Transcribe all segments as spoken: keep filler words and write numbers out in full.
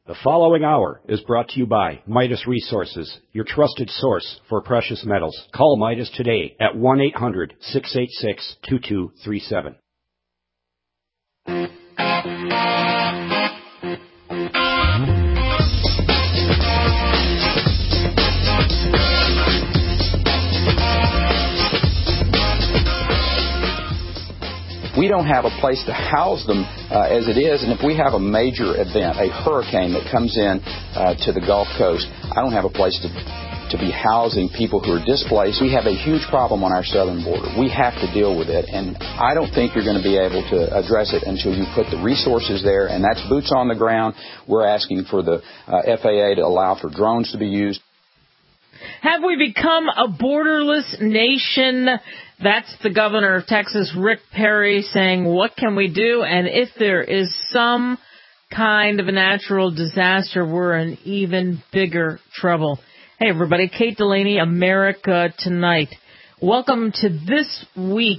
The following hour is brought to you by Midas Resources, your trusted source for precious metals. Call Midas today at one eight hundred, six eight six, two two three seven. We don't have a place to house them uh, as it is, and if we have a major event, a hurricane that comes in uh, to the Gulf Coast, I don't have a place to to be housing people who are displaced. We have a huge problem on our southern border. We have to deal with it, and I don't think you're going to be able to address it until you put the resources there, and that's boots on the ground. We're asking for the uh, F A A to allow for drones to be used. Have we become a borderless nation? That's the governor of Texas, Rick Perry, saying, what can we do? And if there is some kind of a natural disaster, we're in even bigger trouble. Hey, everybody, Kate Delaney, America Tonight. Welcome to This Week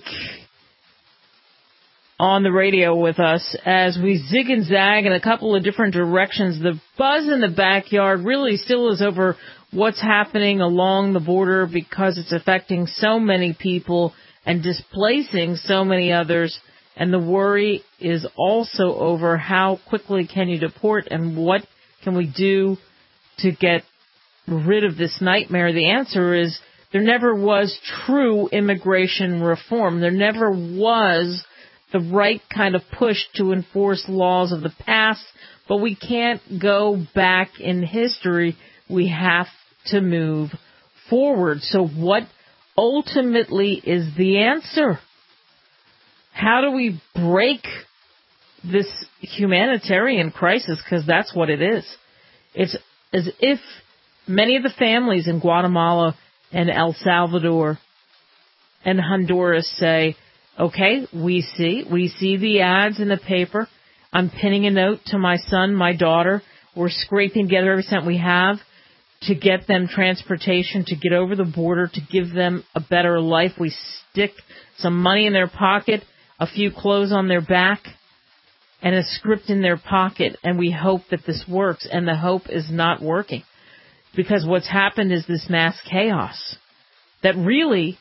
on the radio with us as we zig and zag in a couple of different directions. The buzz in the backyard really still is over what's happening along the border because it's affecting so many people and displacing so many others. And the worry is also over how quickly can you deport and what can we do to get rid of this nightmare. The answer is there never was true immigration reform. There never was the right kind of push to enforce laws of the past, but we can't go back in history. We have to move forward. So what ultimately is the answer? How do we break this humanitarian crisis? Because that's what it is. It's as if many of the families in Guatemala and El Salvador and Honduras say, okay, we see, we see the ads in the paper. I'm pinning a note to my son, my daughter. We're scraping together every cent we have to get them transportation, to get over the border, to give them a better life. We stick some money in their pocket, a few clothes on their back, and a script in their pocket, and we hope that this works. And the hope is not working because what's happened is this mass chaos that really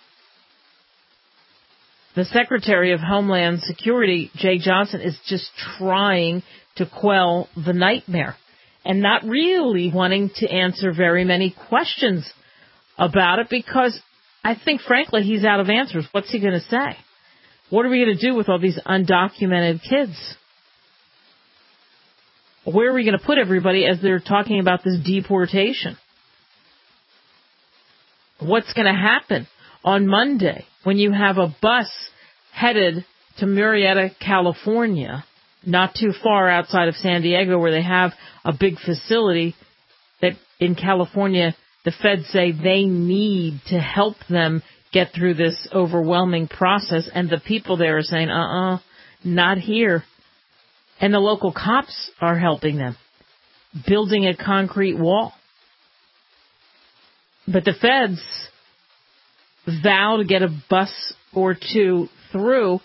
the Secretary of Homeland Security, Jay Johnson, is just trying to quell the nightmare and not really wanting to answer very many questions about it because I think, frankly, he's out of answers. What's he going to say? What are we going to do with all these undocumented kids? Where are we going to put everybody as they're talking about this deportation? What's going to happen on Monday when you have a bus headed to Murrieta, California, not too far outside of San Diego, where they have a big facility that in California the feds say they need to help them get through this overwhelming process, and the people there are saying, uh-uh, not here. And the local cops are helping them, building a concrete wall. But the feds vow to get a bus or two through,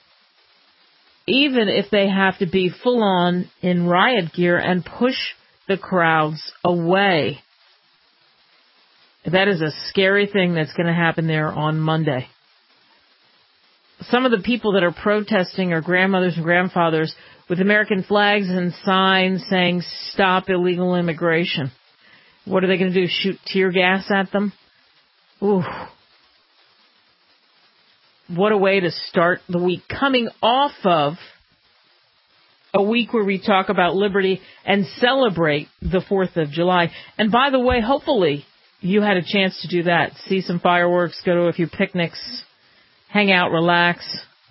even if they have to be full on in riot gear and push the crowds away. That is a scary thing that's going to happen there on Monday. Some of the people that are protesting are grandmothers and grandfathers with American flags and signs saying, stop illegal immigration. What are they going to do, shoot tear gas at them? Ooh. What a way to start the week, coming off of a week where we talk about liberty and celebrate the fourth of July. And by the way, hopefully you had a chance to do that. See some fireworks, go to a few picnics, hang out, relax,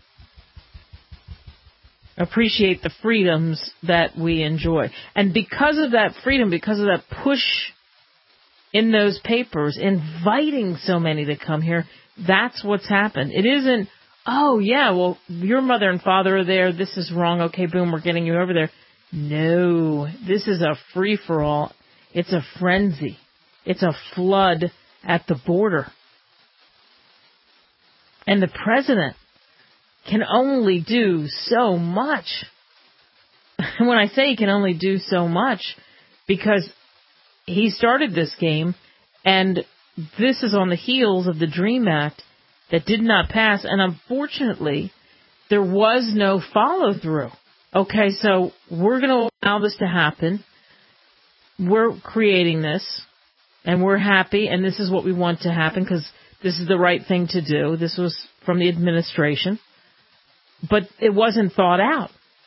appreciate the freedoms that we enjoy. And because of that freedom, because of that push in those papers, inviting so many to come here, that's what's happened. It isn't, oh, yeah, well, your mother and father are there. This is wrong. Okay, boom, we're getting you over there. No, this is a free-for-all. It's a frenzy. It's a flood at the border. And the president can only do so much. when I say he can only do so much, because he started this game, and this is on the heels of the DREAM Act that did not pass, and unfortunately, there was no follow-through. Okay, so we're going to allow this to happen. We're creating this, and we're happy, and this is what we want to happen because this is the right thing to do. This was from the administration, but it wasn't thought out.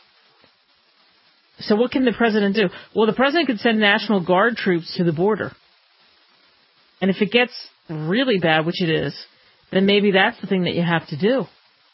So what can the president do? Well, the president could send National Guard troops to the border. And if it gets really bad, which it is, then maybe that's the thing that you have to do.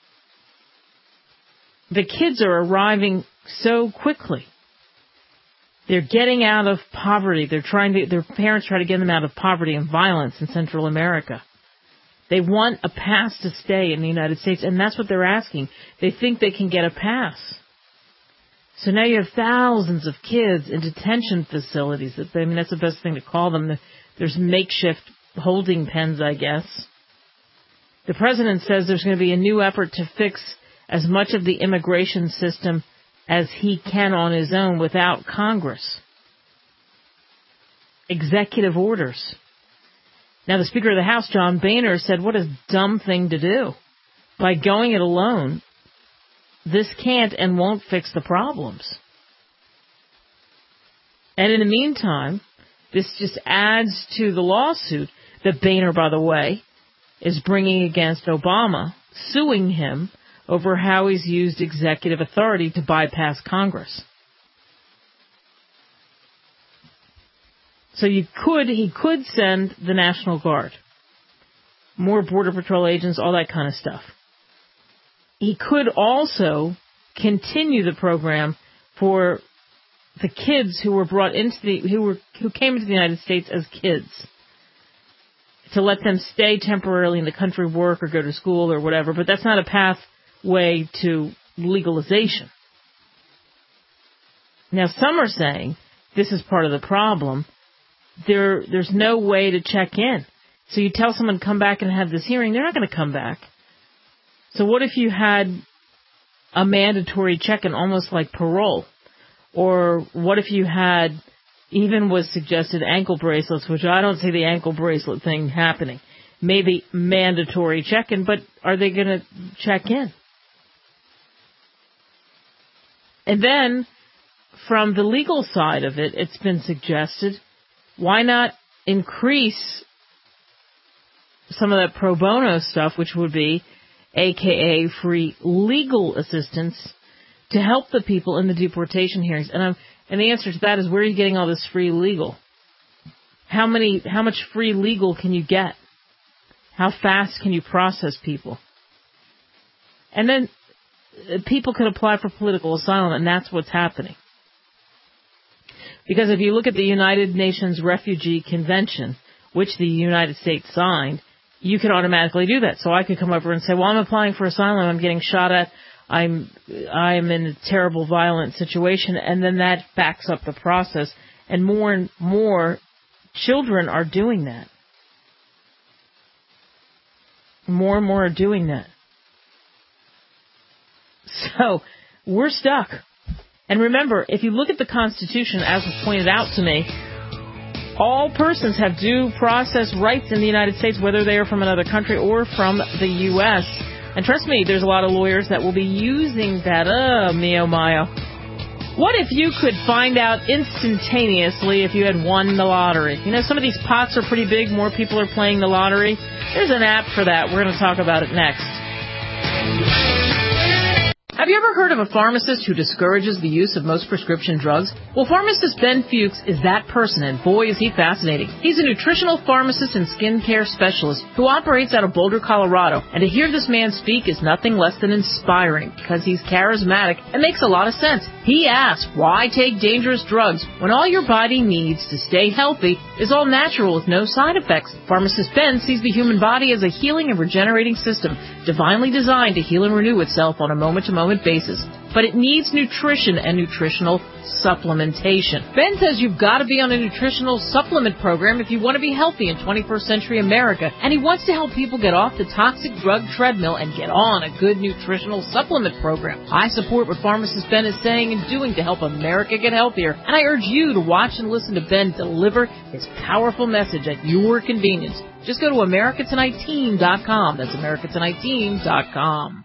The kids are arriving so quickly. They're getting out of poverty. They're trying to, their parents try to get them out of poverty and violence in Central America. They want a pass to stay in the United States, and that's what they're asking. They think they can get a pass. So now you have thousands of kids in detention facilities. I mean, that's the best thing to call them. There's makeshift holding pens, I guess. The president says there's going to be a new effort to fix as much of the immigration system as he can on his own without Congress. Executive orders. Now, the Speaker of the House, John Boehner, said, what a dumb thing to do. By going it alone, this can't and won't fix the problems. And in the meantime, this just adds to the lawsuit that Boehner, by the way, is bringing against Obama, suing him over how he's used executive authority to bypass Congress. So you could, he could send the National Guard, more Border Patrol agents, all that kind of stuff. He could also continue the program for the kids who were brought into the, who were, who came into the United States as kids, to let them stay temporarily in the country, work or go to school or whatever, but that's not a pathway to legalization. Now, some are saying this is part of the problem. There, there's no way to check in. So you tell someone to come back and have this hearing, they're not going to come back. So what if you had a mandatory check-in, almost like parole? Or what if you had, even was suggested, ankle bracelets, which I don't see the ankle bracelet thing happening. Maybe mandatory check-in, but are they going to check in? And then, from the legal side of it, it's been suggested, why not increase some of that pro bono stuff, which would be A K A free legal assistance, to help the people in the deportation hearings. And I'm, and the answer to that is, where are you getting all this free legal? How many, how much free legal can you get? How fast can you process people? And then people can apply for political asylum, and that's what's happening. Because if you look at the United Nations Refugee Convention, which the United States signed, you can automatically do that. So I could come over and say, well, I'm applying for asylum, I'm getting shot at, I'm I'm in a terrible, violent situation, and then that backs up the process. And more and more children are doing that. More and more are doing that. So we're stuck. And remember, if you look at the Constitution, as was pointed out to me, all persons have due process rights in the United States, whether they are from another country or from the U S And trust me, there's a lot of lawyers that will be using that. Oh, mio mio. What if you could find out instantaneously if you had won the lottery? You know, some of these pots are pretty big. More people are playing the lottery. There's an app for that. We're going to talk about it next. Have you ever heard of a pharmacist who discourages the use of most prescription drugs? Well, pharmacist Ben Fuchs is that person, and boy, is he fascinating. He's a nutritional pharmacist and skincare specialist who operates out of Boulder, Colorado. And to hear this man speak is nothing less than inspiring, because he's charismatic and makes a lot of sense. He asks, why take dangerous drugs when all your body needs to stay healthy is all natural with no side effects? Pharmacist Ben sees the human body as a healing and regenerating system, divinely designed to heal and renew itself on a moment-to-moment basis. but it needs nutrition and nutritional supplementation. Ben says you've got to be on a nutritional supplement program if you want to be healthy in twenty-first century America, and he wants to help people get off the toxic drug treadmill and get on a good nutritional supplement program. I support what pharmacist Ben is saying and doing to help America get healthier, and I urge you to watch and listen to Ben deliver his powerful message at your convenience. Just go to America Tonight Team dot com. That's America Tonight Team dot com.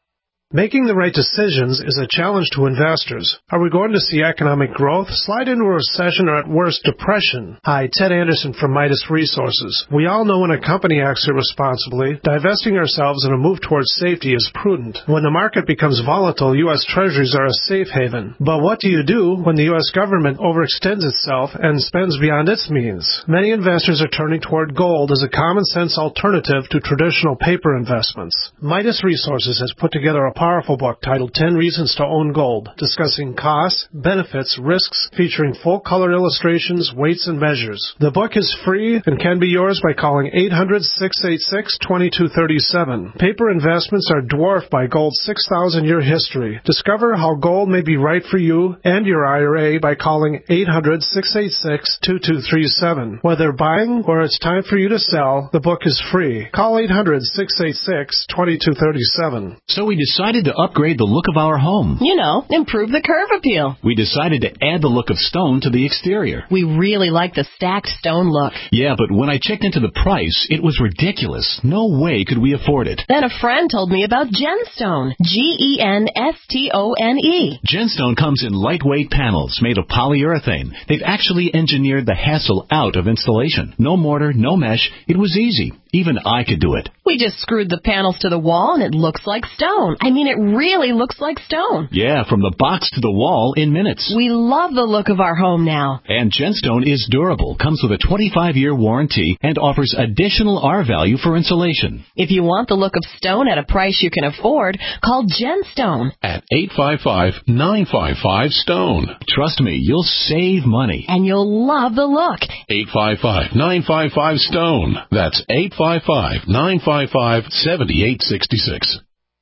Making the right decisions is a challenge to investors. Are we going to see economic growth, slide into a recession, or at worst, depression? Hi, Ted Anderson from Midas Resources. We all know when a company acts irresponsibly, divesting ourselves in a move towards safety is prudent. When the market becomes volatile, U S Treasuries are a safe haven. But what do you do when the U S government overextends itself and spends beyond its means? Many investors are turning toward gold as a common-sense alternative to traditional paper investments. Midas Resources has put together a powerful book titled ten Reasons to Own Gold, discussing costs, benefits, risks, featuring full-color illustrations, weights, and measures. The book is free and can be yours by calling eight hundred, six eight six, two two three seven. Paper investments are dwarfed by gold's six thousand year history. Discover how gold may be right for you and your I R A by calling eight hundred, six eight six, two two three seven. Whether buying or it's time for you to sell, the book is free. Call eight hundred, six eight six, two two three seven. So we decided to upgrade the look of our home. You know, improve the curve appeal. We decided to add the look of stone to the exterior. We really like the stacked stone look. Yeah, but when I checked into the price, it was ridiculous. No way could we afford it. Then a friend told me about Genstone. G E N S T O N E. Genstone comes in lightweight panels made of polyurethane. They've actually engineered the hassle out of installation. No mortar, no mesh. It was easy. Even I could do it. We just screwed the panels to the wall and it looks like stone. I mean, it really looks like stone. Yeah, from the box to the wall in minutes. We love the look of our home now. And Genstone is durable, comes with a twenty-five year warranty, and offers additional R value for insulation. If you want the look of stone at a price you can afford, call Genstone at eight five five, nine five five, STONE. Trust me, you'll save money. And you'll love the look. eight five five, nine five five, STONE. That's eight five five, nine five five, seven eight six six.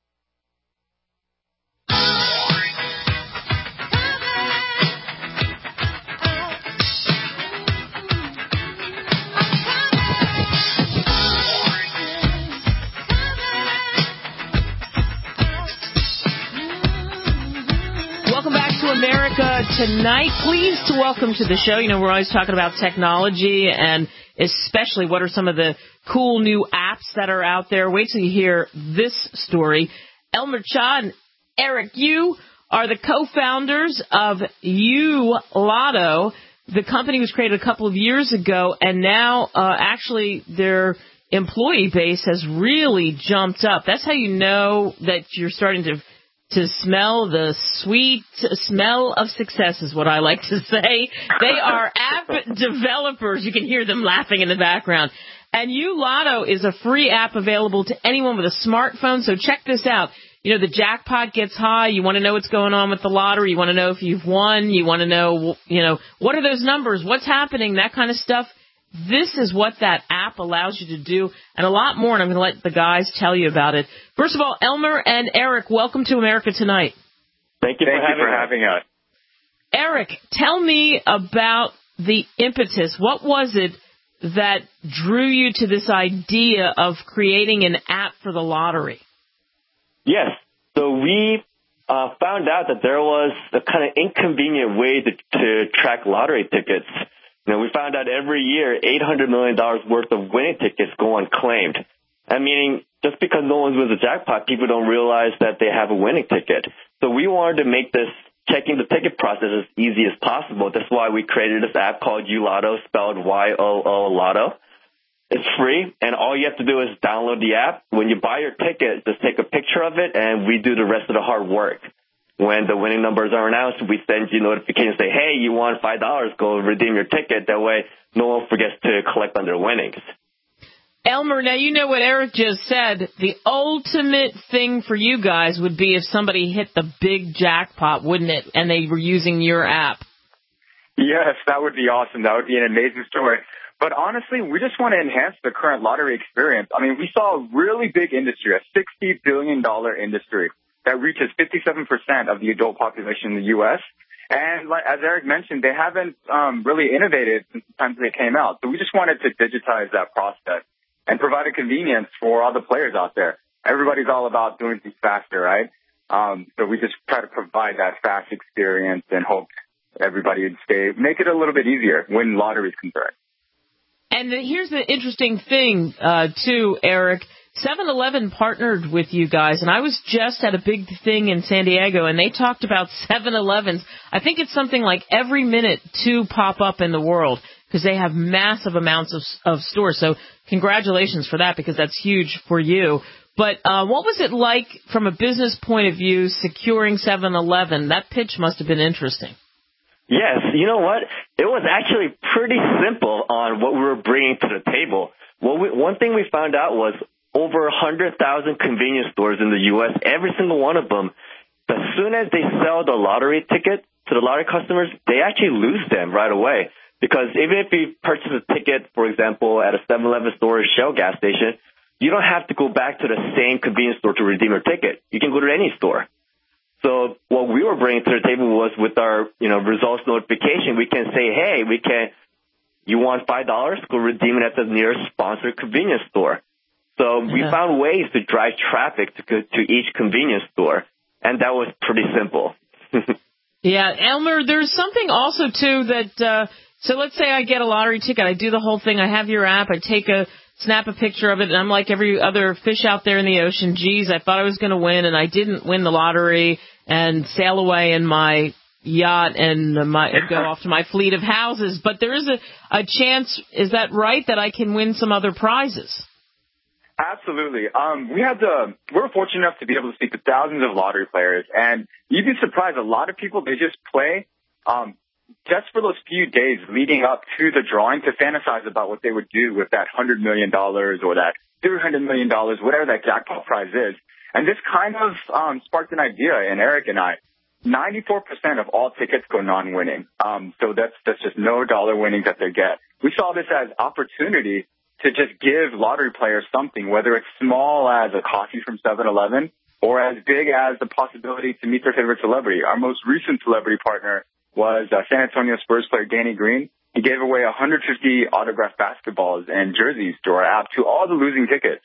Welcome back to America Tonight. Pleased to welcome to the show. You know, we're always talking about technology and especially what are some of the cool new apps that are out there. Wait till you hear this story. Elmer Cha and Eric Yu are the co-founders of U Lotto. The company was created a couple of years ago, and now uh, actually their employee base has really jumped up. That's how you know that you're starting to to smell the sweet smell of success is what I like to say. They are app developers. You can hear them laughing in the background. And U Lotto is a free app available to anyone with a smartphone. So check this out. You know, the jackpot gets high. You want to know what's going on with the lottery. You want to know if you've won. You want to know, you know, what are those numbers? What's happening? That kind of stuff. This is what that app allows you to do, and a lot more, and I'm going to let the guys tell you about it. First of all, Elmer and Eric, welcome to America Tonight. Thank you, Thank for, having, you for having us. Eric, tell me about the impetus. What was it that drew you to this idea of creating an app for the lottery? Yes. So we uh, found out that there was a kind of inconvenient way to, to track lottery tickets. You know, we found out every year eight hundred million dollars worth of winning tickets go unclaimed. I mean, just because no one wins a jackpot, people don't realize that they have a winning ticket. So we wanted to make this checking the ticket process as easy as possible. That's why we created this app called U Lotto, spelled Y O O Lotto. It's free, and all you have to do is download the app. When you buy your ticket, just take a picture of it, and we do the rest of the hard work. When the winning numbers are announced, we send you notifications, say, hey, you won five dollars, go redeem your ticket. That way, no one forgets to collect on their winnings. Elmer, now you know what Eric just said. The ultimate thing for you guys would be if somebody hit the big jackpot, wouldn't it? And they were using your app. Yes, that would be awesome. That would be an amazing story. But honestly, we just want to enhance the current lottery experience. I mean, we saw a really big industry, a sixty billion dollars industry. that reaches fifty-seven percent of the adult population in the U S. And like, as Eric mentioned, they haven't um, really innovated since the time they came out. So we just wanted to digitize that process and provide a convenience for all the players out there. Everybody's all about doing things faster, right? Um, so we just try to provide that fast experience and hope everybody would stay, make it a little bit easier when lottery is concerned. And the, here's the interesting thing, uh, too, Eric. seven eleven partnered with you guys, and I was just at a big thing in San Diego, and they talked about seven elevens. I think it's something like every minute two pop up in the world because they have massive amounts of, of stores. So congratulations for that because that's huge for you. But uh, what was it like from a business point of view securing seven eleven? That pitch must have been interesting. Yes, you know what? It was actually pretty simple on what we were bringing to the table. Well, we, one thing we found out was over one hundred thousand convenience stores in the U S, every single one of them, as soon as they sell the lottery ticket to the lottery customers, they actually lose them right away. Because even if you purchase a ticket, for example, at a seven eleven store or Shell gas station, you don't have to go back to the same convenience store to redeem your ticket. You can go to any store. So what we were bringing to the table was with our, you know, results notification, we can say, hey, we can, you want five dollars? Go redeem it at the nearest sponsored convenience store. So we yeah. found ways to drive traffic to to each convenience store, and that was pretty simple. Yeah, Elmer, there's something also, too, that, uh, so let's say I get a lottery ticket, I do the whole thing, I have your app, I take a, snap a picture of it, and I'm like every other fish out there in the ocean. Geez, I thought I was going to win, and I didn't win the lottery, and sail away in my yacht and my, go off to my fleet of houses. But there is a, a chance, is that right, that I can win some other prizes? Absolutely. Um, we had the, we're fortunate enough to be able to speak to thousands of lottery players, and you'd be surprised. A lot of people, they just play, um, just for those few days leading up to the drawing to fantasize about what they would do with that one hundred million dollars or that three hundred million dollars, whatever that jackpot prize is. And this kind of um, sparked an idea in Eric and I. ninety-four percent of all tickets go non-winning. Um, so that's, that's just no dollar winnings that they get. We saw this as opportunity to just give lottery players something, whether it's small as a coffee from seven eleven or as big as the possibility to meet their favorite celebrity. Our most recent celebrity partner was uh, San Antonio Spurs player Danny Green. He gave away one hundred fifty autographed basketballs and jerseys to our app to all the losing tickets.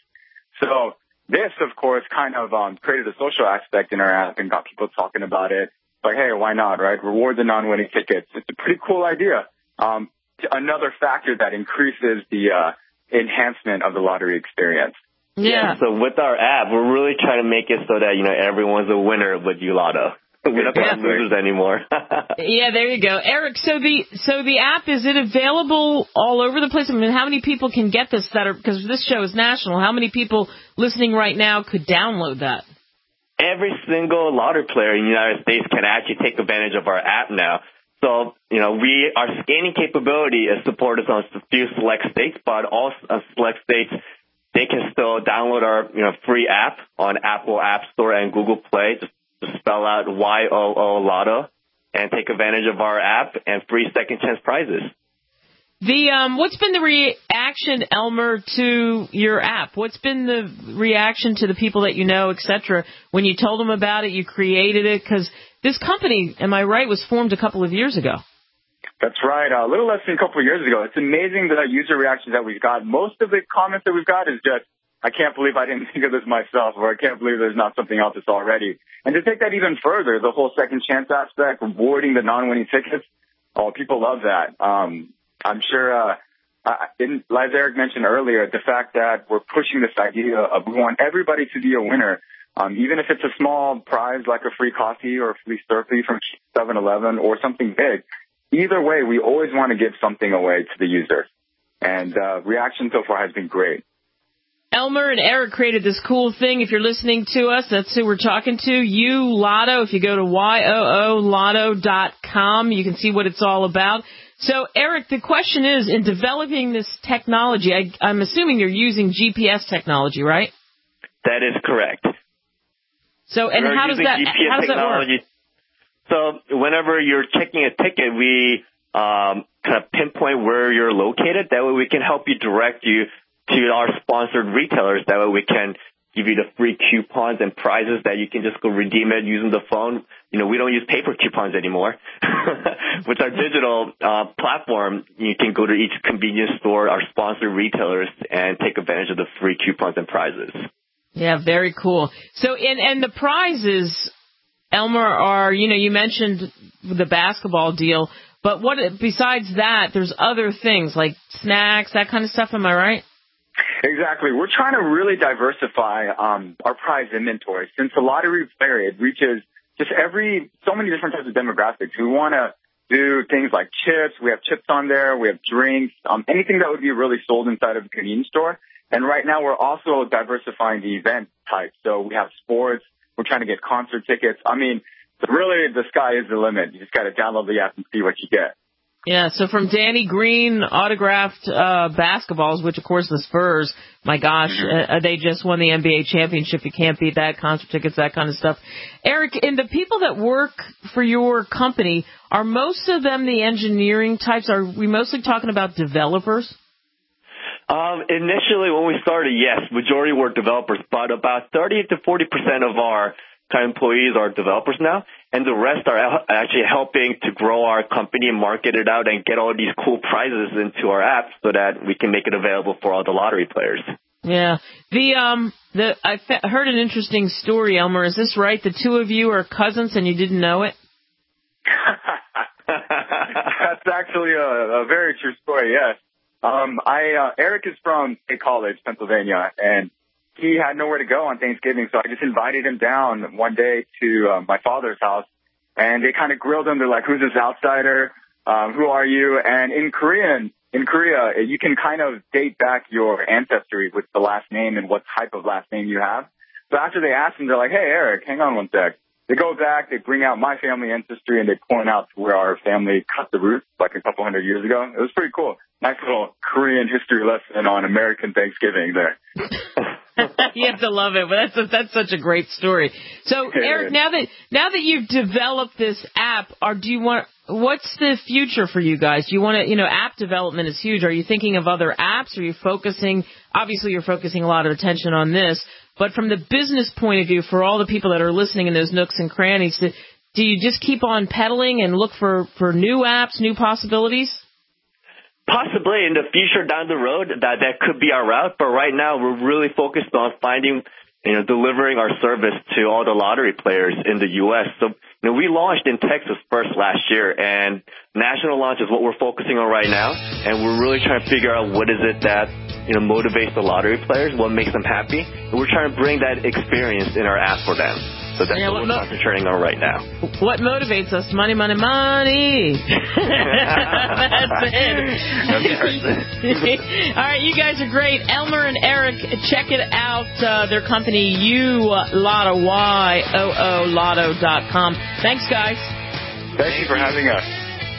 So this, of course, kind of um, created a social aspect in our app and got people talking about it. Like, hey, why not, right? Reward the non-winning tickets. It's a pretty cool idea. Um, another factor that increases the uh, enhancement of the lottery experience. Yeah. yeah. So with our app, we're really trying to make it so that, you know, everyone's a winner with U-Lotto. We don't have losers anymore. Yeah, there you go. Eric, so the so the app, is it available all over the place? I mean, how many people can get this that are, because this show is national, how many people listening right now could download that? Every single lottery player in the United States can actually take advantage of our app now. So, you know, we our scanning capability is supported on a few select states, but all uh, select states, they can still download our, you know, free app on Apple App Store and Google Play. Just to spell out Y O O Lotto and take advantage of our app and free second chance prizes. The um, what's been the reaction, Elmer, to your app? What's been the reaction to the people that you know, et cetera, when you told them about it, you created it? Because this company, am I right, was formed a couple of years ago. That's right, a little less than a couple of years ago. It's amazing the user reactions that we've got. Most of the comments that we've got is just, I can't believe I didn't think of this myself, or I can't believe there's not something else that's already. And to take that even further, the whole second chance aspect, rewarding the non-winning tickets, oh, people love that. Um, I'm sure, uh, uh, in, as Eric mentioned earlier, the fact that we're pushing this idea of we want everybody to be a winner, um, even if it's a small prize like a free coffee or a free Slurpee from seven eleven or something big. Either way, we always want to give something away to the user. And uh, reaction so far has been great. Elmer and Eric created this cool thing. If you're listening to us, that's who we're talking to. U-Lotto. If you go to Y O O Lotto dot com, you can see what it's all about. So, Eric, the question is, in developing this technology, I, I'm assuming you're using G P S technology, right? That is correct. So, and We're how does that G P S how does technology. that work? So, whenever you're checking a ticket, we um, kind of pinpoint where you're located. That way, we can help you direct you to our sponsored retailers. That way we can give you the free coupons and prizes that you can just go redeem it using the phone. You know, we don't use paper coupons anymore. With our digital uh, platform, you can go to each convenience store, our sponsored retailers, and take advantage of the free coupons and prizes. Yeah, very cool. So, and, and the prizes, Elmer, are, you know, you mentioned the basketball deal, but what besides that, there's other things like snacks, that kind of stuff, am I right? Exactly. We're trying to really diversify um, our prize inventory. Since the lottery player, it reaches just every, so many different types of demographics. We want to do things like chips. We have chips on there. We have drinks, um, anything that would be really sold inside of a convenience store. And right now we're also diversifying the event type. So we have sports. We're trying to get concert tickets. I mean, really, the sky is the limit. You just got to download the app and see what you get. Yeah, so from Danny Green autographed uh, basketballs, which, of course, the Spurs, my gosh, uh, they just won the N B A championship. You can't beat that. Concert tickets, that kind of stuff. Eric, and the people that work for your company, are most of them the engineering types? Are we mostly talking about developers? Um, initially, when we started, yes, majority were developers, but about thirty to forty percent of our kind of employees are developers now, and the rest are actually helping to grow our company and market it out and get all these cool prizes into our app so that we can make it available for all the lottery players. Yeah. The um the I fe- heard an interesting story, Elmer. Is this right? The two of you are cousins and you didn't know it? That's actually a, a very true story, yes. Um, I uh, Eric is from State College, Pennsylvania, and he had nowhere to go on Thanksgiving, so I just invited him down one day to uh, my father's house, and they kind of grilled him. They're like, "Who's this outsider? Um, who are you?" And in Korean, in Korea, you can kind of date back your ancestry with the last name and what type of last name you have. So after they asked him, they're like, "Hey, Eric, hang on one sec." They go back, they bring out my family ancestry, and they point out to where our family cut the roots like a couple hundred years ago. It was pretty cool. Nice little Korean history lesson on American Thanksgiving there. You have to love it, but that's a, that's such a great story. So, Eric, now that now that you've developed this app, or do you want? What's the future for you guys? Do you want to? You know, app development is huge. Are you thinking of other apps? Are you focusing? Obviously, you're focusing a lot of attention on this, but from the business point of view, for all the people that are listening in those nooks and crannies, do, do you just keep on pedaling and look for for new apps, new possibilities? Possibly in the future down the road, that that could be our route. But right now, we're really focused on finding, you know, delivering our service to all the lottery players in the U S. So, you know, we launched in Texas first last year, and national launch is what we're focusing on right now. And we're really trying to figure out what is it that, you know, motivates the lottery players, what makes them happy. And we're trying to bring that experience in our app for them. So that's yeah, what, what we're mo- concentrating on right now. What motivates us? Money, money, money. That's it. All right, you guys are great. Elmer and Eric, check it out. Uh, their company, U Lotto, Y O O Lotto dot com. Thanks, guys. Thank you for having us.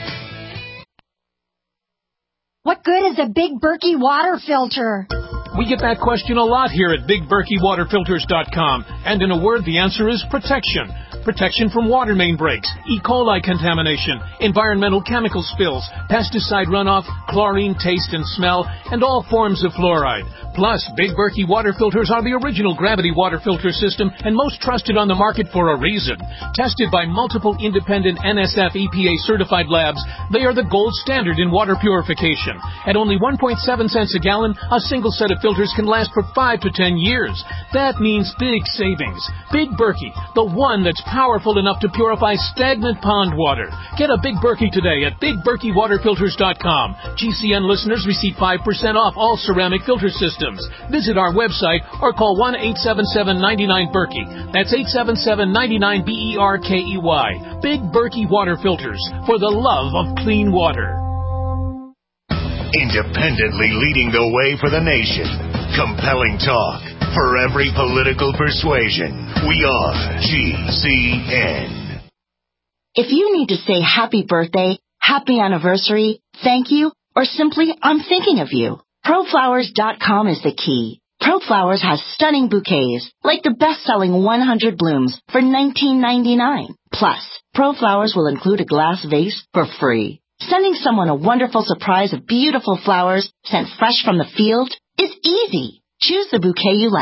What good is a Big Berkey water filter? We get that question a lot here at Big Berkey Water Filters dot com. And in a word, the answer is protection. Protection from water main breaks, E. coli contamination, environmental chemical spills, pesticide runoff, chlorine taste and smell, and all forms of fluoride. Plus, Big Berkey water filters are the original gravity water filter system and most trusted on the market for a reason. Tested by multiple independent N S F E P A certified labs, they are the gold standard in water purification. At only one point seven cents a gallon, a single set of filters can last for five to ten years. That means big savings. Big Berkey, the one that's powerful enough to purify stagnant pond water. Get a Big Berkey today at Big Berkey Water Filters dot com. G C N listeners receive five percent off all ceramic filter systems. Visit our website or call one eight seven seven, nine nine, Berkey. That's eight seven seven, nine nine, B E R K E Y. Big Berkey Water Filters, for the love of clean water. Independently leading the way for the nation. Compelling talk for every political persuasion. We are G C N. If you need to say happy birthday, happy anniversary, thank you, or simply I'm thinking of you, Pro Flowers dot com is the key. ProFlowers has stunning bouquets, like the best-selling one hundred blooms for nineteen ninety-nine. Plus, ProFlowers will include a glass vase for free. Sending someone a wonderful surprise of beautiful flowers sent fresh from the field is easy. Choose the bouquet you like,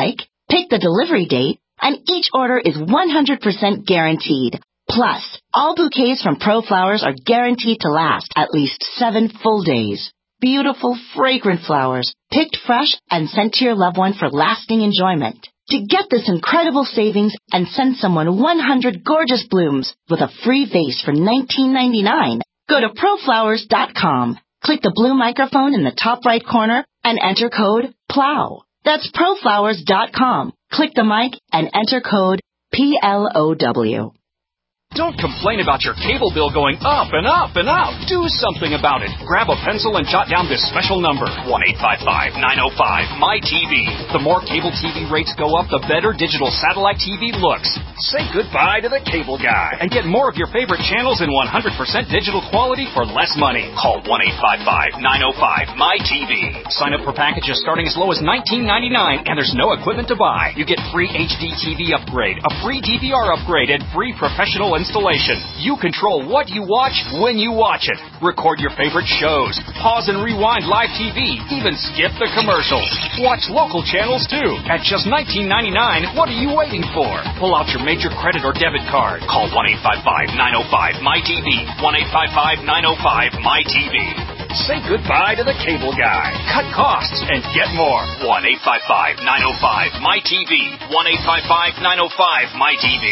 Pick the delivery date, and each order is one hundred percent guaranteed. Plus, all bouquets from ProFlowers are guaranteed to last at least seven full days. Beautiful, fragrant flowers, picked fresh and sent to your loved one for lasting enjoyment. To get this incredible savings and send someone one hundred gorgeous blooms with a free vase for nineteen ninety-nine, go to proflowers dot com. Click the blue microphone in the top right corner and enter code PLOW. That's proflowers dot com. Click the mic and enter code P L O W. Don't complain about your cable bill going up and up and up. Do something about it. Grab a pencil and jot down this special number, one eight five five, nine oh five, M Y T V. The more cable T V rates go up, the better digital satellite T V looks. Say goodbye to the cable guy and get more of your favorite channels in one hundred percent digital quality for less money. Call one eight five five, nine oh five, M Y T V. Sign up for packages starting as low as nineteen ninety-nine, and there's no equipment to buy. You get free H D T V upgrade, a free D V R upgrade, and free professional installation. You control what you watch when you watch it. Record your favorite shows. Pause and rewind live T V. Even skip the commercials. Watch local channels too. At just nineteen ninety-nine, what are you waiting for? Pull out your major credit or debit card. Call one eight five five, nine oh five, M Y T V. one eight five five, nine oh five, M Y T V. Say goodbye to the cable guy. Cut costs and get more. one eight five five, nine oh five, M Y T V. one eight five five, nine oh five, M Y T V.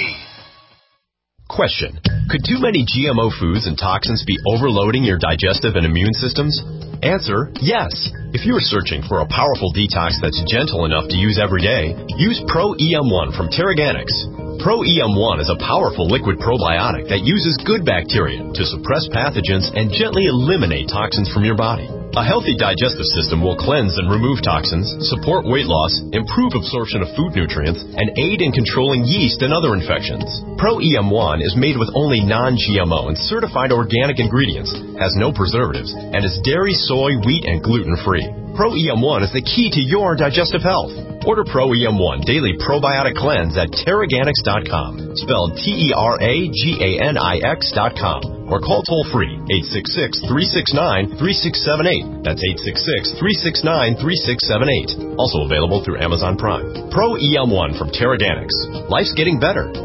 Question. Could too many G M O foods and toxins be overloading your digestive and immune systems? Answer, yes. If you are searching for a powerful detox that's gentle enough to use every day, use Pro E M one from Terraganics. Pro E M one is a powerful liquid probiotic that uses good bacteria to suppress pathogens and gently eliminate toxins from your body. A healthy digestive system will cleanse and remove toxins, support weight loss, improve absorption of food nutrients, and aid in controlling yeast and other infections. Pro E M one is made with only non-G M O and certified organic ingredients, has no preservatives, and is dairy, soy, wheat, and gluten-free. Pro E M one is the key to your digestive health. Order Pro E M one Daily Probiotic Cleanse at Terraganics dot com, spelled T E R A G A N I X dot com, or call toll-free eight six six, three six nine, three six seven eight. That's eight six six, three six nine, three six seven eight. Also available through Amazon Prime. Pro E M one from Terraganics. Life's getting better.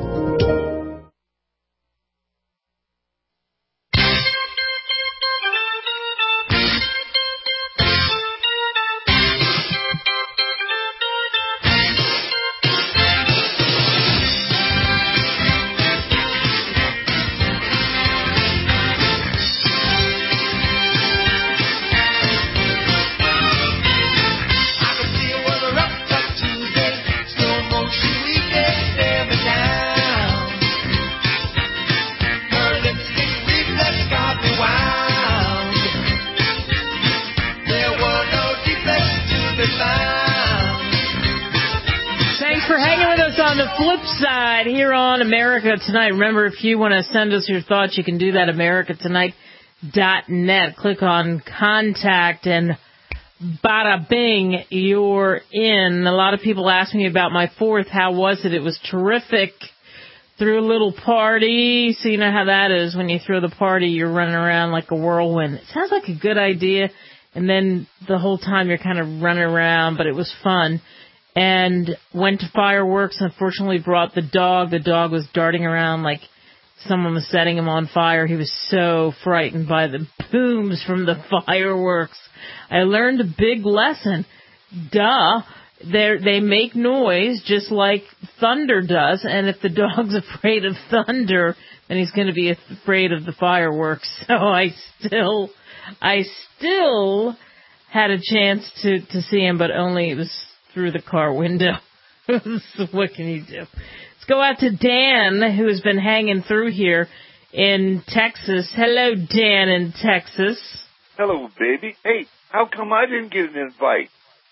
America Tonight. Remember, if you want to send us your thoughts, you can do that, america tonight dot net. Click on Contact, and bada bing, you're in. A lot of people ask me about my fourth. How was it? It was terrific. Threw a little party. So you know how that is. When you throw the party, you're running around like a whirlwind. It sounds like a good idea, and then the whole time you're kind of running around, but it was fun. And went to fireworks. Unfortunately, brought the dog. The dog was darting around like someone was setting him on fire. He was so frightened by the booms from the fireworks. I learned a big lesson. Duh. They're, they make noise just like thunder does. And if the dog's afraid of thunder, then he's going to be afraid of the fireworks. So I still, I still had a chance to, to see him, but only it was through the car window. So what can you do? Let's go out to Dan, who has been hanging through here in Texas. Hello, Dan in Texas. Hello, baby. Hey, how come I didn't get an invite?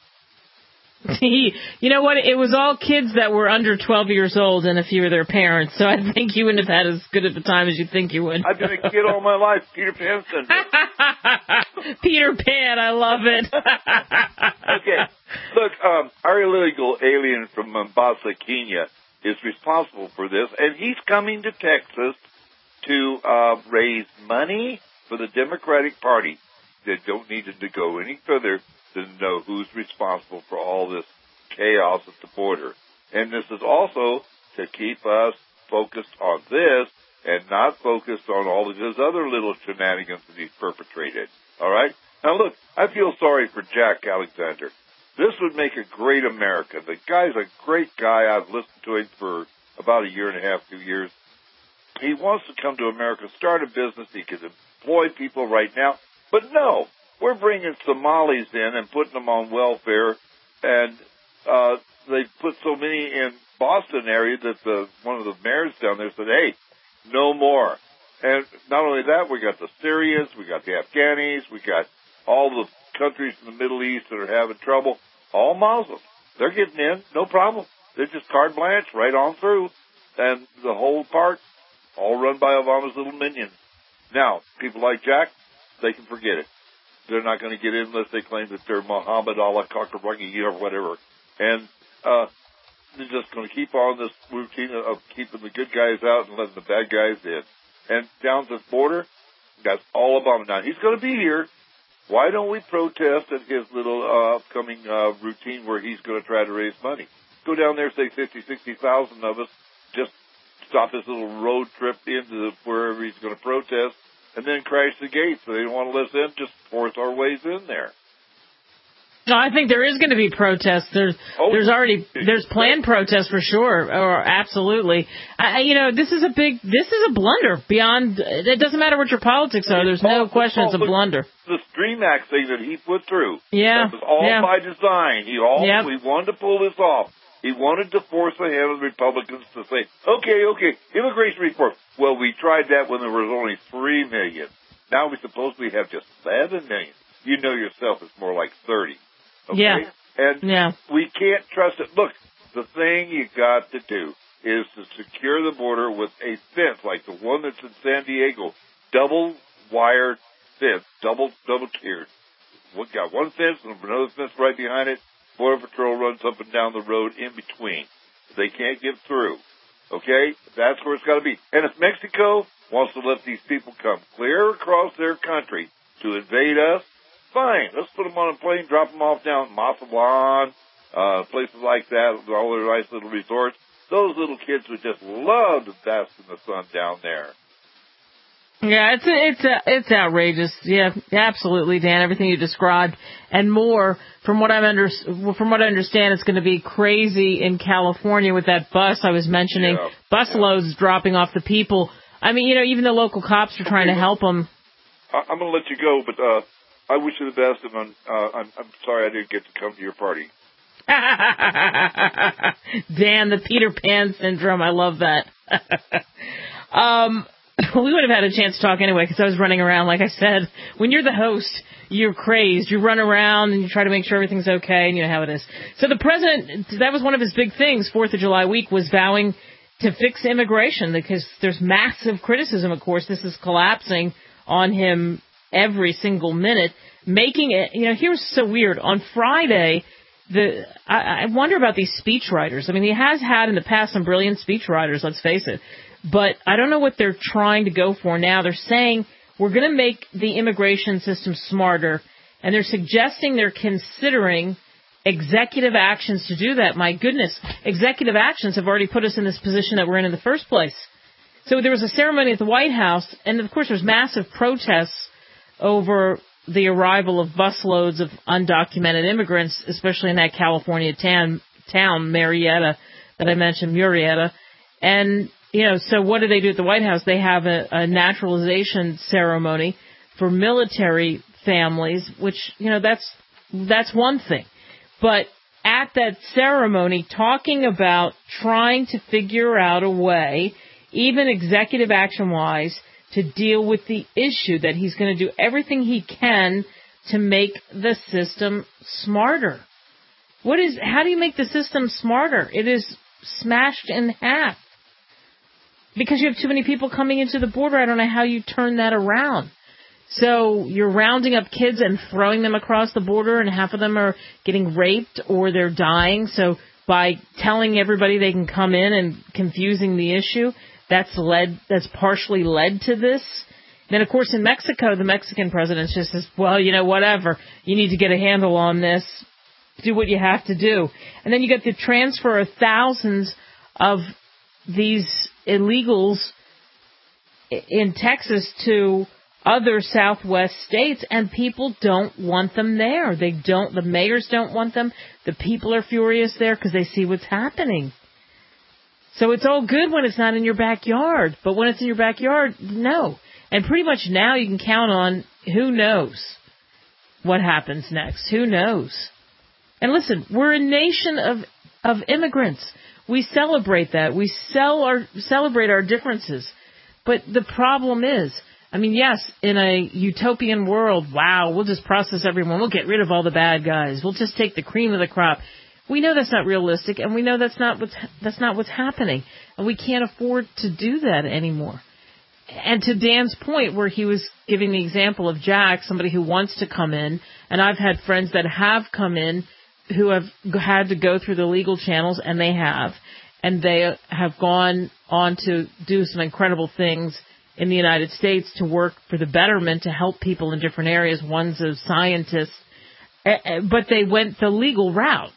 You know what? It was all kids that were under twelve years old and a few of their parents, so I think you wouldn't have had as good of a time as you think you would. I've been a kid all my life. Peter Pan syndrome. Peter Pan, I love it. Okay. Look, um, our illegal alien from Mombasa, Kenya, is responsible for this, and he's coming to Texas to uh, raise money for the Democratic Party. They don't need to go any further to know who's responsible for all this chaos at the border. And this is also to keep us focused on this and not focused on all of his other little shenanigans that he's perpetrated. All right? Now, look, I feel sorry for Jack Alexander. This would make a great America. The guy's a great guy. I've listened to him for about a year and a half, two years. He wants to come to America, start a business. He could employ people right now. But no, we're bringing Somalis in and putting them on welfare. And uh, they put so many in Boston area that the one of the mayors down there said, hey, no more. And not only that, we got the Syrians, we got the Afghanis, we got all the countries in the Middle East that are having trouble. All Muslims. They're getting in, no problem. They're just carte blanche right on through. And the whole part, all run by Obama's little minions. Now, people like Jack, they can forget it. They're not going to get in unless they claim that they're Muhammad Allah Kakarwagi or whatever. And uh, they're just going to keep on this routine of keeping the good guys out and letting the bad guys in. And down the border, that's all Obama. Now, he's going to be here. Why don't we protest at his little uh, upcoming uh, routine where he's going to try to raise money? Go down there, say fifty, sixty thousand of us, just stop this little road trip into the, wherever he's going to protest, and then crash the gates. So they don't want to let us in, just force our ways in there. No, I think there is going to be protests. There's, oh, there's already, there's planned protests for sure, or absolutely. I, you know, this is a big, this is a blunder beyond, it doesn't matter what your politics are, there's no question it's a blunder. This DREAM Act thing that he put through, yeah, that was all yeah. by design. He all, yep. he wanted to pull this off. He wanted to force the hand of the Republicans to say, okay, okay, immigration reform. Well, we tried that when there was only three million. Now we supposedly have just seven million. You know yourself, it's more like thirty. Okay? Yeah. And yeah. we can't trust it. Look, the thing you got to do is to secure the border with a fence like the one that's in San Diego, double wired fence, double double tiered. We got one fence and another fence right behind it. Border Patrol runs up and down the road in between. They can't get through. Okay? That's where it's got to be. And if Mexico wants to let these people come clear across their country to invade us, fine. Let's put them on a plane, drop them off down at Mazatlan, uh, places like that, all their nice little resorts. Those little kids would just love to bask in the sun down there. Yeah, it's it's it's outrageous. Yeah, absolutely, Dan. Everything you described and more. From what I'm under, from what I understand, it's going to be crazy in California with that bus I was mentioning. Yeah, bus yeah. loads dropping off the people. I mean, you know, even the local cops are trying okay, to help them. I'm going to let you go, but uh, I wish you the best, and I'm, uh, I'm I'm sorry I didn't get to come to your party. Dan, the Peter Pan syndrome. I love that. um. We would have had a chance to talk anyway because I was running around, like I said. When you're the host, you're crazed. You run around and you try to make sure everything's okay, and you know how it is. So the president, that was one of his big things, fourth of July week, was vowing to fix immigration because there's massive criticism, of course. This is collapsing on him every single minute, making it, you know, here's so weird. On Friday, the I, I wonder about these speechwriters. I mean, he has had in the past some brilliant speechwriters, let's face it. But I don't know what they're trying to go for now. They're saying we're going to make the immigration system smarter, and they're suggesting they're considering executive actions to do that. My goodness, executive actions have already put us in this position that we're in in the first place. So there was a ceremony at the White House, and of course there's massive protests over the arrival of busloads of undocumented immigrants, especially in that California town, town Marietta, that I mentioned, Murrieta. And you know, so what do they do at the White House? They have a, a naturalization ceremony for military families, which, you know, that's that's one thing. But at that ceremony, talking about trying to figure out a way, even executive action-wise, to deal with the issue that he's going to do everything he can to make the system smarter. What is? How do you make the system smarter? It is smashed in half. Because you have too many people coming into the border, I don't know how you turn that around. So you're rounding up kids and throwing them across the border, and half of them are getting raped or they're dying. So by telling everybody they can come in and confusing the issue, that's led, that's partially led to this. Then, of course, in Mexico, the Mexican president just says, well, you know, whatever. You need to get a handle on this. do what you have to do. And then you get the transfer of thousands of these illegals in Texas to other Southwest states, and people don't want them there. They don't, the mayors don't want them. The people are furious there because they see what's happening. So it's all good when it's not in your backyard, but when it's in your backyard, no. And pretty much now you can count on who knows what happens next. Who knows? And listen, we're a nation of of immigrants. We celebrate that. We sell our celebrate our differences. But the problem is, I mean, yes, in a utopian world, wow, we'll just process everyone. We'll get rid of all the bad guys. We'll just take the cream of the crop. We know that's not realistic, and we know that's not what's that's not what's happening, and we can't afford to do that anymore. And to Dan's point, where he was giving the example of Jack, somebody who wants to come in, and I've had friends that have come in who have had to go through the legal channels, and they have, and they have gone on to do some incredible things in the United States to work for the betterment, to help people in different areas. One's a scientist, but they went the legal route.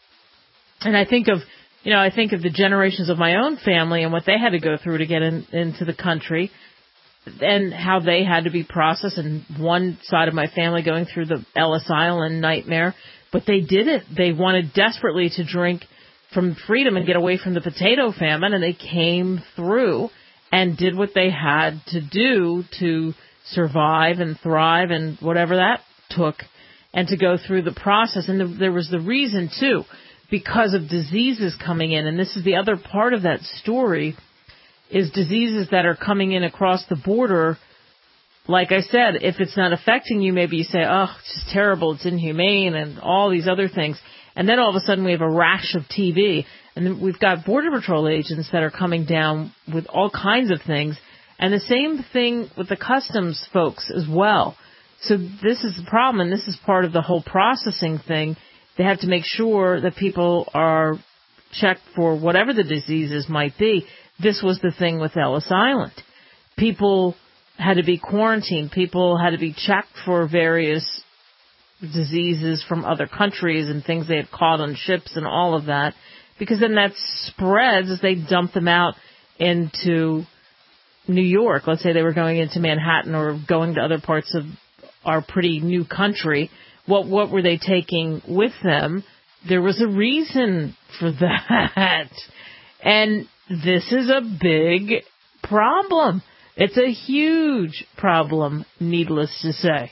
And I think of, you know, I think of the generations of my own family and what they had to go through to get in, into the country, and how they had to be processed, and one side of my family going through the Ellis Island nightmare. But they did it. They wanted desperately to drink from freedom and get away from the potato famine, and they came through and did what they had to do to survive and thrive, and whatever that took, and to go through the process. And the, there was the reason, too, because of diseases coming in. And this is the other part of that story, is diseases that are coming in across the border. Like I said, if it's not affecting you, maybe you say, oh, it's just terrible, it's inhumane, and all these other things. And then all of a sudden we have a rash of T B. And then we've got Border Patrol agents that are coming down with all kinds of things. And the same thing with the customs folks as well. So this is the problem, and this is part of the whole processing thing. They have to make sure that people are checked for whatever the diseases might be. This was the thing with Ellis Island. People had to be quarantined. People had to be checked for various diseases from other countries and things they had caught on ships and all of that, because then that spreads as they dump them out into New York. Let's say they were going into Manhattan or going to other parts of our pretty new country. What what were they taking with them? There was a reason for that. And this is a big problem. It's a huge problem, needless to say.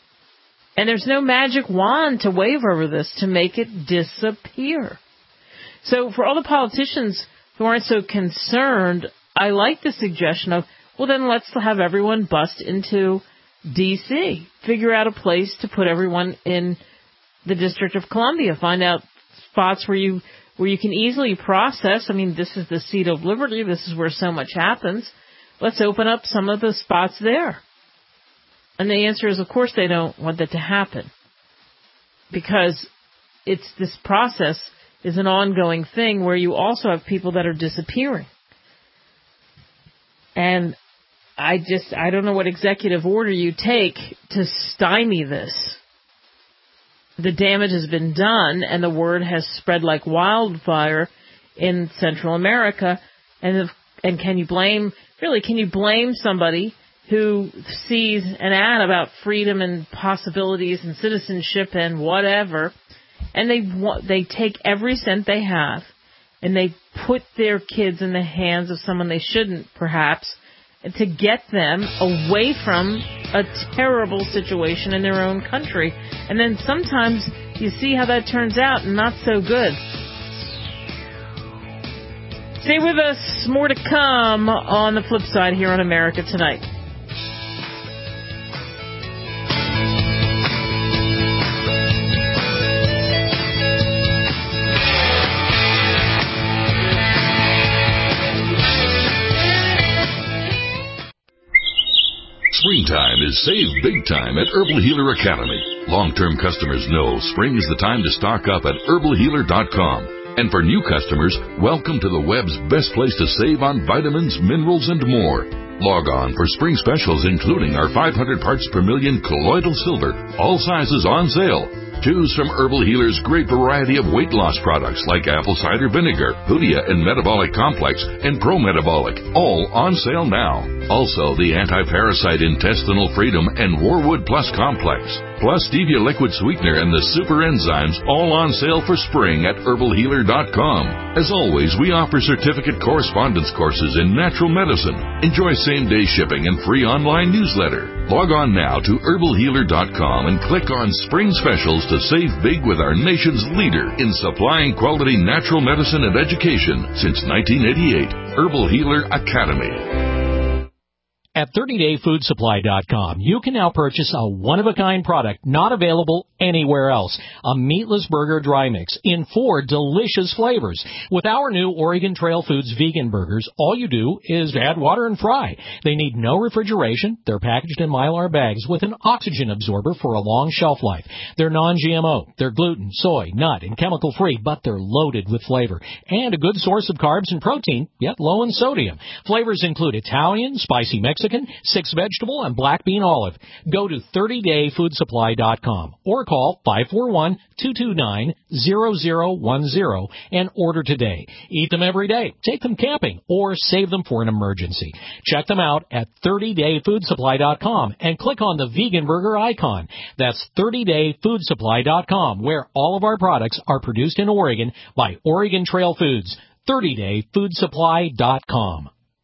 And there's no magic wand to wave over this to make it disappear. So for all the politicians who aren't so concerned, I like the suggestion of, well, then let's have everyone bust into D C Figure out a place to put everyone in the District of Columbia. Find out spots where you where you can easily process. I mean, this is the seat of liberty. This is where so much happens. Let's open up some of the spots there. And the answer is, of course, they don't want that to happen, because it's this process is an ongoing thing where you also have people that are disappearing. And I just, I don't know what executive order you take to stymie this. The damage has been done, and the word has spread like wildfire in Central America. And if, and can you blame, really, can you blame somebody who sees an ad about freedom and possibilities and citizenship and whatever, and they they take every cent they have, and they put their kids in the hands of someone they shouldn't, perhaps, to get them away from a terrible situation in their own country. And then sometimes you see how that turns out, and not so good. Stay with us. More to come on the flip side here on America Tonight. Springtime is save big time at Herbal Healer Academy. Long-term customers know spring is the time to stock up at herbal healer dot com. And for new customers, welcome to the web's best place to save on vitamins, minerals, and more. Log on for spring specials, including our five hundred parts per million colloidal silver, all sizes on sale. Choose from Herbal Healer's great variety of weight loss products like apple cider vinegar, Hoodia and Metabolic Complex, and Pro Metabolic, all on sale now. Also, the Anti-Parasite Intestinal Freedom and Warwood Plus Complex, plus Stevia Liquid Sweetener and the Super Enzymes, all on sale for spring at herbal healer dot com. As always, we offer certificate correspondence courses in natural medicine. Enjoy same-day shipping and free online newsletter. Log on now to herbal healer dot com and click on Spring Specials to save big with our nation's leader in supplying quality natural medicine and education since nineteen eighty-eight, Herbal Healer Academy. At thirty day food supply dot com, you can now purchase a one-of-a-kind product not available anywhere else. A meatless burger dry mix in four delicious flavors. With our new Oregon Trail Foods vegan burgers, all you do is add water and fry. They need no refrigeration. They're packaged in Mylar bags with an oxygen absorber for a long shelf life. They're non-G M O. They're gluten, soy, nut, and chemical-free, but they're loaded with flavor. And a good source of carbs and protein, yet low in sodium. Flavors include Italian, spicy Mexican, six vegetable, and black bean olive. Go to thirty day food supply dot com or call five four one, two two nine, zero zero one zero and order today. Eat them every day, take them camping, or save them for an emergency. Check them out at thirty day food supply dot com and click on the vegan burger icon. That's thirty day food supply dot com, where all of our products are produced in Oregon by Oregon Trail Foods. thirty day food supply dot com.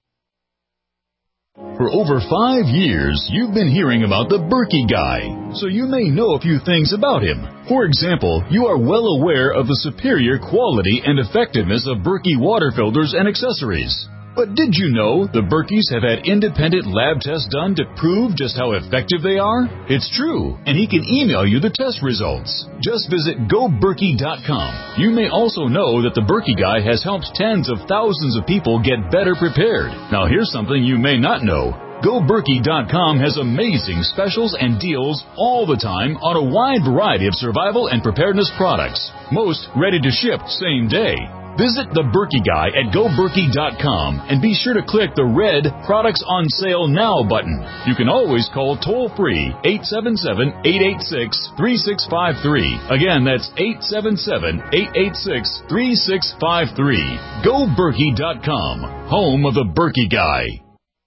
For over five years, you've been hearing about the Berkey Guy, so you may know a few things about him. For example, you are well aware of the superior quality and effectiveness of Berkey water filters and accessories. But did you know the Berkeys have had independent lab tests done to prove just how effective they are? It's true, and he can email you the test results. Just visit go berkey dot com. You may also know that the Berkey Guy has helped tens of thousands of people get better prepared. Now here's something you may not know. go berkey dot com has amazing specials and deals all the time on a wide variety of survival and preparedness products. Most ready to ship same day. Visit the Berkey Guy at go berkey dot com and be sure to click the red Products on Sale Now button. You can always call toll-free eight seven seven, eight eight six, three six five three. Again, that's eight seven seven, eight eight six, three six five three. go berkey dot com, home of the Berkey Guy.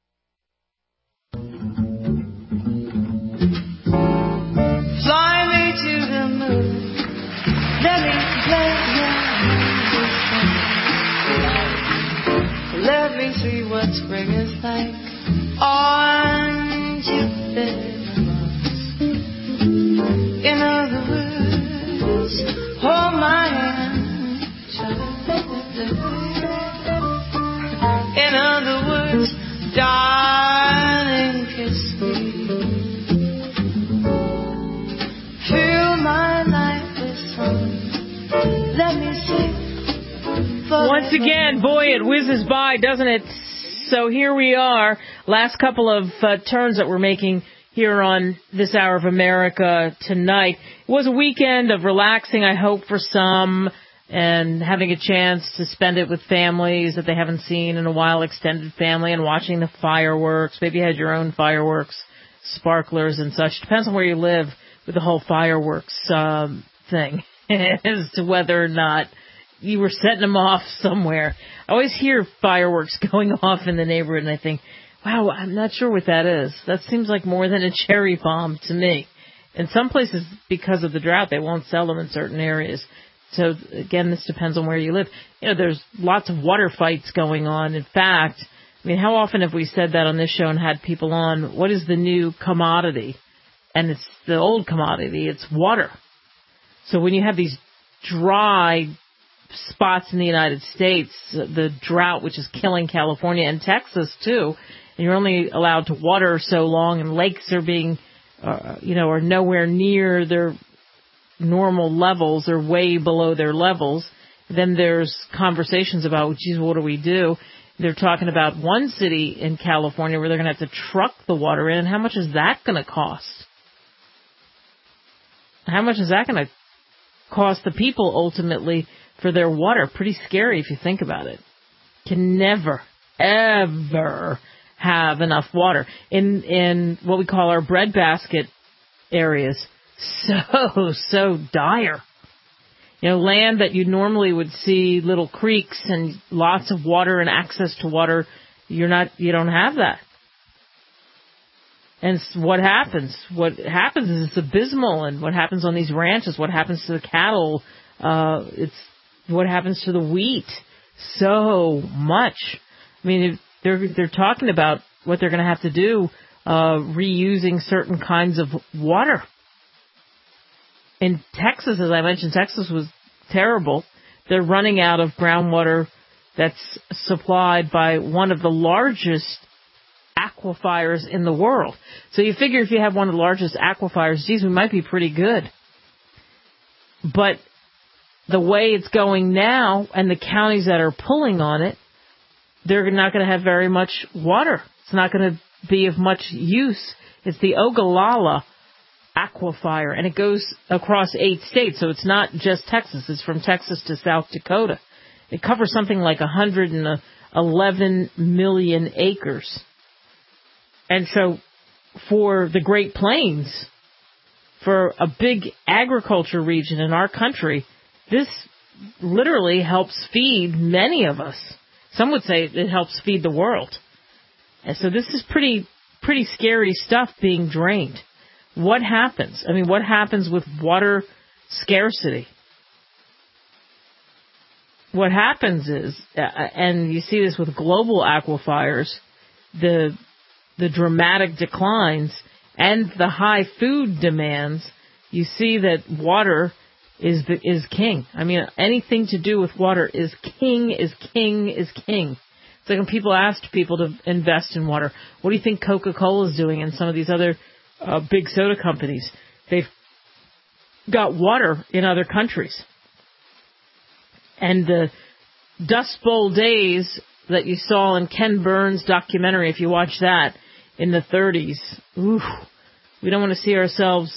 Fly me to the moon. Let me play your Let me see what spring is like on Jupiter. In other words, hold my hand. In other words, darling, kiss me. Fill my life with song. Let me sing. Once again, boy, it whizzes by, doesn't it? So here we are, last couple of uh, turns that we're making here on This Hour of America tonight. It was a weekend of relaxing, I hope, for some, and having a chance to spend it with families that they haven't seen in a while, extended family, and watching the fireworks. Maybe you had your own fireworks, sparklers and such. Depends on where you live with the whole fireworks um, thing as to whether or not you were setting them off somewhere. I always hear fireworks going off in the neighborhood, and I think, wow, I'm not sure what that is. That seems like more than a cherry bomb to me. In some places, because of the drought, they won't sell them in certain areas. So, again, this depends on where you live. You know, there's lots of water fights going on. In fact, I mean, how often have we said that on this show and had people on, what is the new commodity? And it's the old commodity. It's water. So when you have these dry spots in the United States, the drought which is killing California and Texas too, and you're only allowed to water so long, and lakes are being, uh, you know, are nowhere near their normal levels or way below their levels. Then there's conversations about, geez, what do we do? They're talking about one city in California where they're going to have to truck the water in, and how much is that going to cost? How much is that going to cost the people ultimately for their water? Pretty scary if you think about it. Can never, ever have enough water. In in what we call our breadbasket areas, so, so dire. You know, land that you normally would see little creeks and lots of water and access to water, you're not, you don't have that. And what happens? What happens is it's abysmal, and what happens on these ranches, what happens to the cattle, uh, it's what happens to the wheat. So much. I mean, they're, they're talking about what they're going to have to do, uh, reusing certain kinds of water. In Texas, as I mentioned, Texas was terrible. They're running out of groundwater that's supplied by one of the largest aquifers in the world. So you figure if you have one of the largest aquifers, geez, we might be pretty good. But the way it's going now, and the counties that are pulling on it, they're not going to have very much water. It's not going to be of much use. It's the Ogallala aquifer, and it goes across eight states, so it's not just Texas. It's from Texas to South Dakota. It covers something like one hundred eleven million acres. And so for the Great Plains, for a big agriculture region in our country, this literally helps feed many of us. Some would say it helps feed the world. And so this is pretty, pretty scary stuff being drained. What happens? I mean, what happens with water scarcity? What happens is, uh, and you see this with global aquifers, the the dramatic declines and the high food demands, you see that water is the, is king. I mean, anything to do with water is king, is king, is king. It's like when people ask people to invest in water, what do you think Coca-Cola is doing and some of these other uh, big soda companies? They've got water in other countries. And the Dust Bowl days that you saw in Ken Burns' documentary, if you watch that, in the thirties, oof, we don't want to see ourselves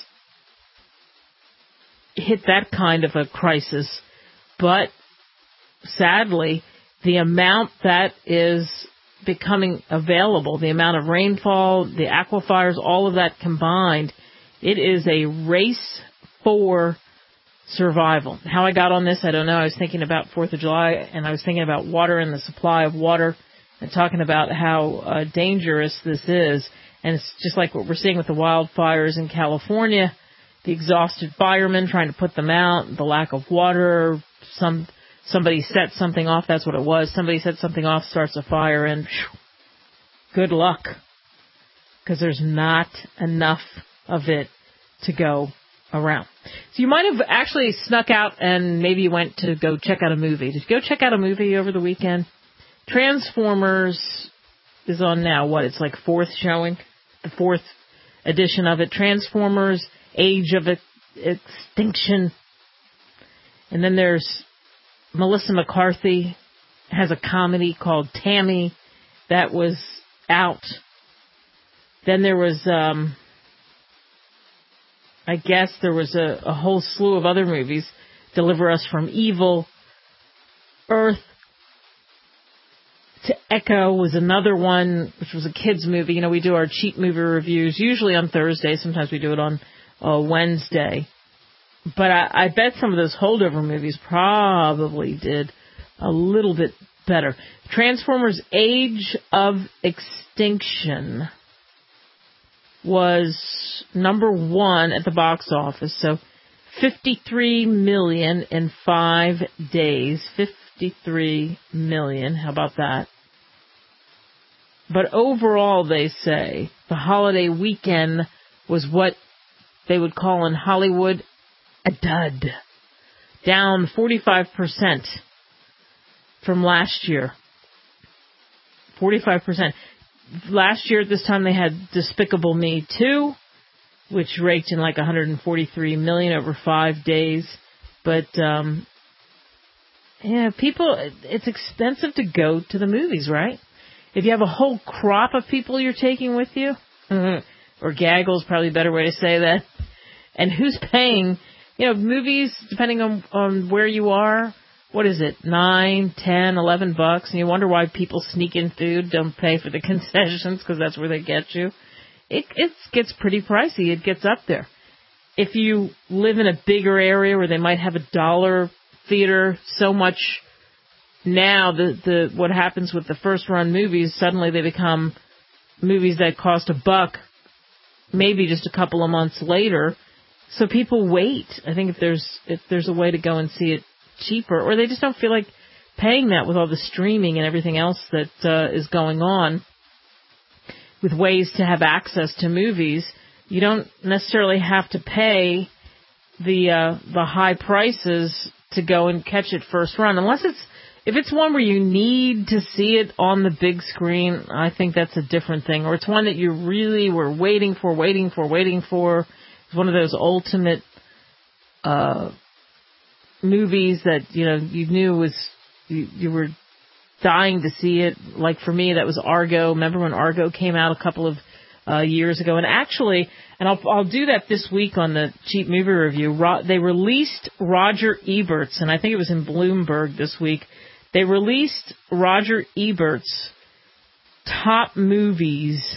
hit that kind of a crisis. But sadly, the amount that is becoming available, the amount of rainfall, the aquifers, all of that combined, it is a race for survival. How I got on this, I don't know. I was thinking about fourth of July, and I was thinking about water and the supply of water, and talking about how uh, dangerous this is. And it's just like what we're seeing with the wildfires in California, the exhausted firemen trying to put them out, the lack of water, some somebody set something off, that's what it was. Somebody set something off, starts a fire, and whew, good luck. Because there's not enough of it to go around. So you might have actually snuck out and maybe you went to go check out a movie. Did you go check out a movie over the weekend? Transformers is on now. What? It's like fourth showing, the fourth edition of it. Transformers, Age of Extinction. And then there's Melissa McCarthy has a comedy called Tammy that was out. Then there was, um, I guess there was a, a whole slew of other movies. Deliver Us from Evil. Earth to Echo was another one, which was a kids movie. You know, we do our cheap movie reviews usually on Thursday. Sometimes we do it on uh, Wednesday. But I, I bet some of those holdover movies probably did a little bit better. Transformers Age of Extinction was number one at the box office. So fifty-three million in five days. fifty-three million. How about that? But overall, they say the holiday weekend was what they would call in Hollywood a dud. Down forty-five percent from last year. forty-five percent. Last year at this time they had Despicable Me two, which raked in like one hundred forty-three million over five days. But, um, yeah, people, it's expensive to go to the movies, right? If you have a whole crop of people you're taking with you, or gaggle is probably a better way to say that, and who's paying, you know, movies, depending on, on where you are, what is it, nine, ten, eleven bucks, and you wonder why people sneak in food, don't pay for the concessions, because that's where they get you. It, it gets pretty pricey. It gets up there. if you live in a bigger area where they might have a dollar theater, so much now the the what happens with the first run movies, suddenly they become movies that cost a buck maybe just a couple of months later. So people wait. I think if there's if there's a way to go and see it cheaper, or they just don't feel like paying that with all the streaming and everything else that uh, is going on with ways to have access to movies, you don't necessarily have to pay the uh, the high prices to go and catch it first run, unless it's if it's one where you need to see it on the big screen. I think that's a different thing, or it's one that you really were waiting for, waiting for, waiting for. It's one of those ultimate uh, movies that you know you knew was you, you were dying to see it. Like for me, that was Argo. Remember when Argo came out a couple of uh, years ago? And actually, and I'll, I'll do that this week on the Cheap Movie Review. Ro- they released Roger Ebert's, and I think it was in Bloomberg this week. They released Roger Ebert's top movies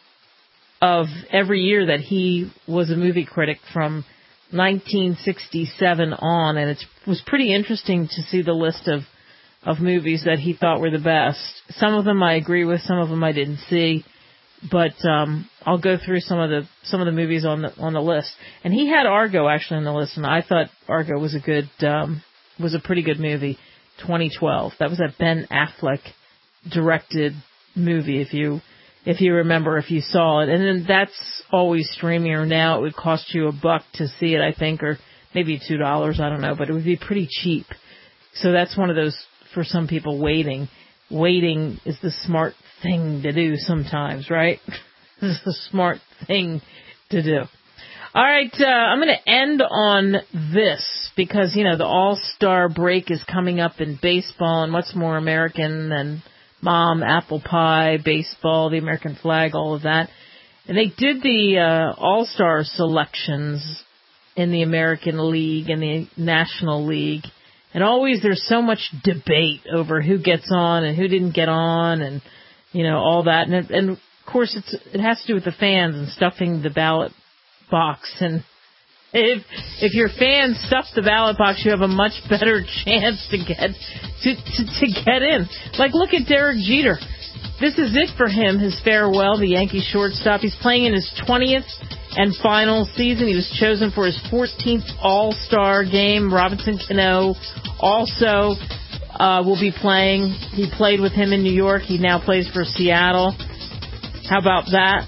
of every year that he was a movie critic from nineteen sixty-seven on, and it was pretty interesting to see the list of of movies that he thought were the best. Some of them I agree with, some of them I didn't see, but um, I'll go through some of the some of the movies on the on the list. And he had Argo actually on the list, and I thought Argo was a good um, was a pretty good movie. twenty twelve. That was a Ben Affleck directed movie. If you if you remember, if you saw it, and then that's always streaming. Or now it would cost you a buck to see it, I think, or maybe two dollars. I don't know, but it would be pretty cheap. So that's one of those. For some people, waiting. Waiting is the smart thing to do sometimes, right? This is the smart thing to do. All right, uh, I'm going to end on this because, you know, the All-Star break is coming up in baseball, and what's more American than mom, apple pie, baseball, the American flag, all of that. And they did the uh, All-Star selections in the American League and the National League. And always there's so much debate over who gets on and who didn't get on and, you know, all that. And, it, and of course, it's it has to do with the fans and stuffing the ballot box. And if if your fans stuff the ballot box, you have a much better chance to get to, to, to get in. Like, look at Derek Jeter. This is it for him, his farewell, the Yankee shortstop. He's playing in his twentieth and final season. He was chosen for his fourteenth All-Star game. Robinson Cano also uh, will be playing. He played with him in New York. He now plays for Seattle. How about that?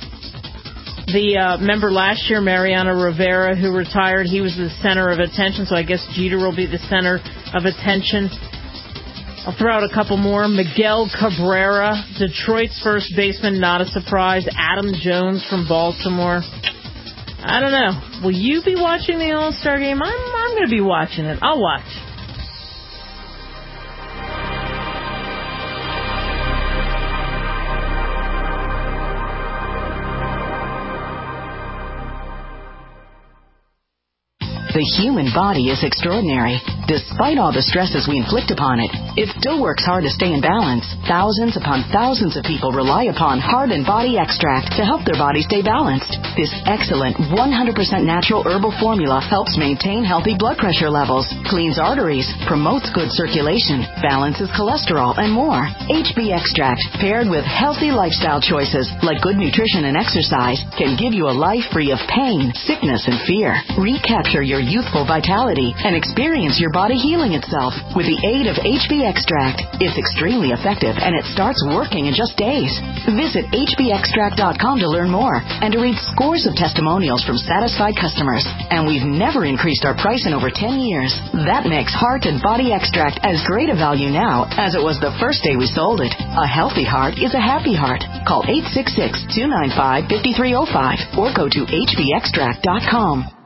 The uh, member last year, Mariano Rivera, who retired, he was the center of attention, so I guess Jeter will be the center of attention. I'll throw out a couple more. Miguel Cabrera, Detroit's first baseman, not a surprise. Adam Jones from Baltimore. I don't know. Will you be watching the All-Star game? I'm, I'm going to be watching it. I'll watch. The human body is extraordinary. Despite all the stresses we inflict upon it, it still works hard to stay in balance. Thousands upon thousands of people rely upon Heart and Body Extract to help their body stay balanced. This excellent one hundred percent natural herbal formula helps maintain healthy blood pressure levels, cleans arteries, promotes good circulation, balances cholesterol, and more. H B Extract, paired with healthy lifestyle choices like good nutrition and exercise, can give you a life free of pain, sickness, and fear. Recapture your youthful vitality and experience your body healing itself with the aid of H B Extract. It's extremely effective and it starts working in just days. Visit H B extract dot com to learn more and to read scores of testimonials from satisfied customers. And we've never increased our price in over ten years. That makes Heart and Body Extract as great a value now as it was the first day we sold it. A healthy heart is a happy heart. Call eight six six, two nine five, five three zero five or go to H B extract dot com.